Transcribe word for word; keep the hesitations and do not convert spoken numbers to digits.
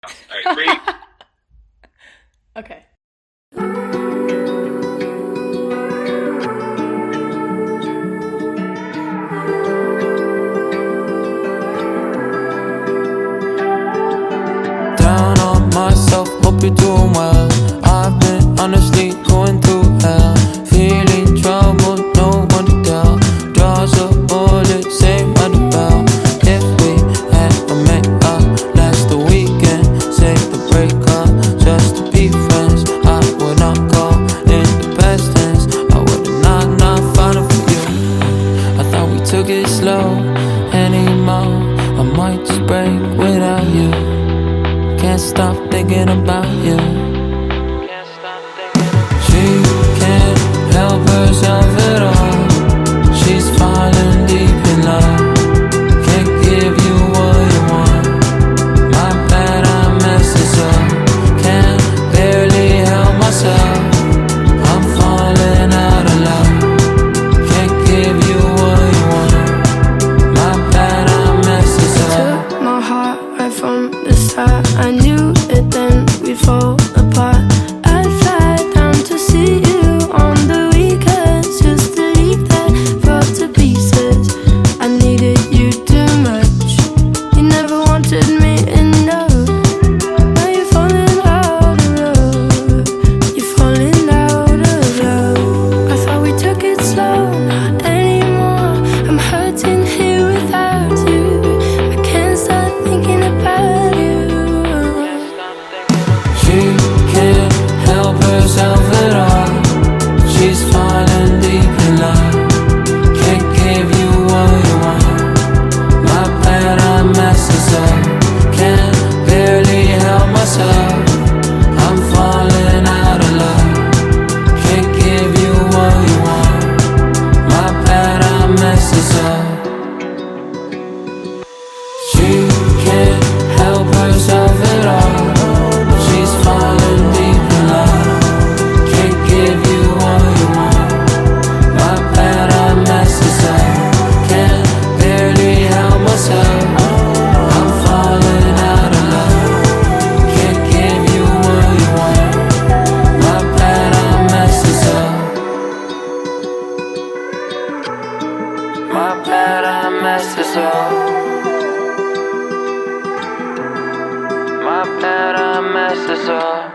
All right, three. Okay. Down on myself, hope you're doing well. I've been honestly going through hell. Feeling troubled, no one to tell. Draws a bullet, save my bell. If we had a make up, last the weekend, save the breakup, just to be friends. I would not call in the past tense. I would not, not find for you. I thought we took it slow anymore. I might just break without you. Can't stop thinking about you. She can't help herself at all. She's falling deep in love. Can't give you what you want. My bad, I messes up. Can't barely help myself. I'm falling out of love. Can't give you what you want. My bad, I messes up. Took my heart right from the start. I knew it then we'd fall apart. I'd fly down to see you on the weekends, just to leave that fall to pieces. I needed you too much. You never wanted me enough. Now you're falling out of love. You're falling out of love. I thought we took it slow, not anymore. I'm hurting here without you. I can't stop thinking about you. She can't help herself at all. She's falling deep in love. Can't give you what you want. My bad, I messes up. Can't barely help myself. I'm falling out of love. Can't give you what you want. My bad, I messes up. She can't help herself at all. She's falling deep in love. Can't give you what you want. My bad, I messes up. Can't barely help myself. I'm falling out of love. Can't give you what you want. My bad, I messes up. My bad, I messes up. My bad, I messes up.